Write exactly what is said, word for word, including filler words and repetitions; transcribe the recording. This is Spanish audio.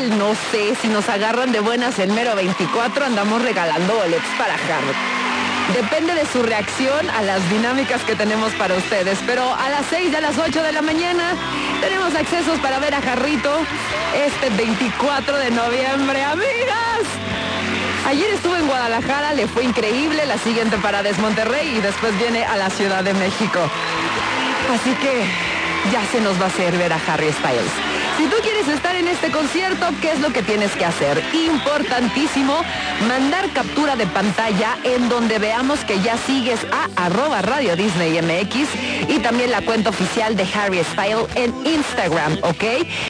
igual, no sé, si nos agarran de buenas el mero veinticuatro, andamos regalando boletos para Harry. Depende de su reacción a las dinámicas que tenemos para ustedes. Pero a las seis y a las ocho de la mañana tenemos accesos para ver a Jarrito este veinticuatro de noviembre. ¡Amigas! Ayer estuve en Guadalajara, le fue increíble. La siguiente parada es Monterrey y después viene a la Ciudad de México. Así que ya se nos va a hacer ver a Harry Styles. Si tú quieres estar en este concierto, ¿qué es lo que tienes que hacer? Importantísimo, mandar captura de pantalla en donde veamos que ya sigues a arroba Radio Disney M X y también la cuenta oficial de Harry Styles en Instagram, ¿ok?